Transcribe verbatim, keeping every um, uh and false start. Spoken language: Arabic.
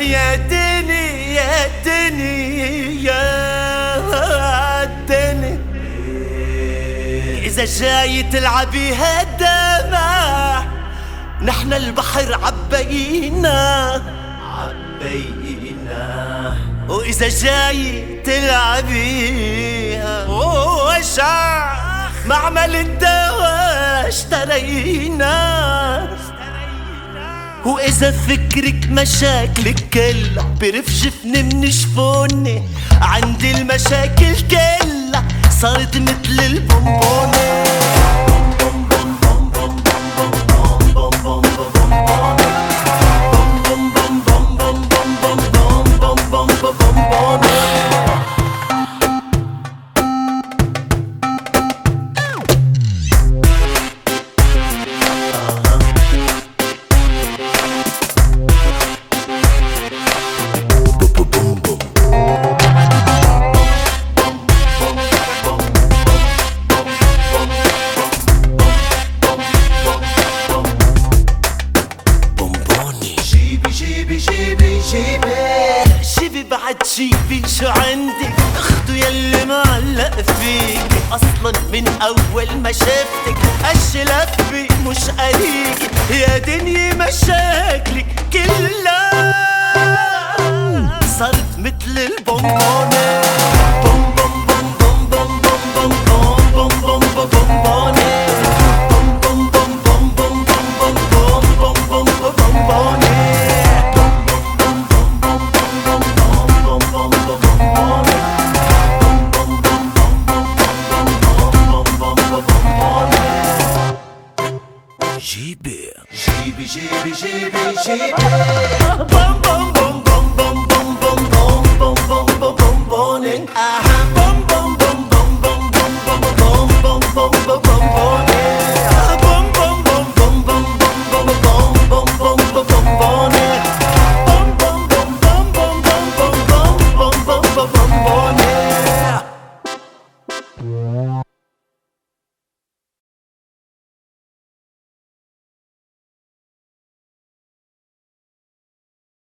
يا دني يا دني يا دني، إذا جاي تلعبي هالدمع نحن البحر عبينا عبينا، وإذا جاي تلعبيها وشع معمل الدواء اشترينا، وإذا فكرك مشاكلك كلها برفشفني من شفوني، عندي المشاكل كلها صارت مثل البونبونة. شيبي بعد شيبي شو عندك اخته يلي معلق فيكي، اصلا من اول ما شفتك الشلفي مش قريكي، يا دنيا مشاكلك كلها صارت مثل البونبونة. بوم بوم بوم بوم بوم بوم بوم بوم بوم بونبونة. بوم بوم بوم بوم بوم بوم بوم بوم بونبونة. جيبي جيبي جيبي جيبي جيبي بوم بوم بوم بوم بوم بوم بوم بوم بوم بوم بوم بوم.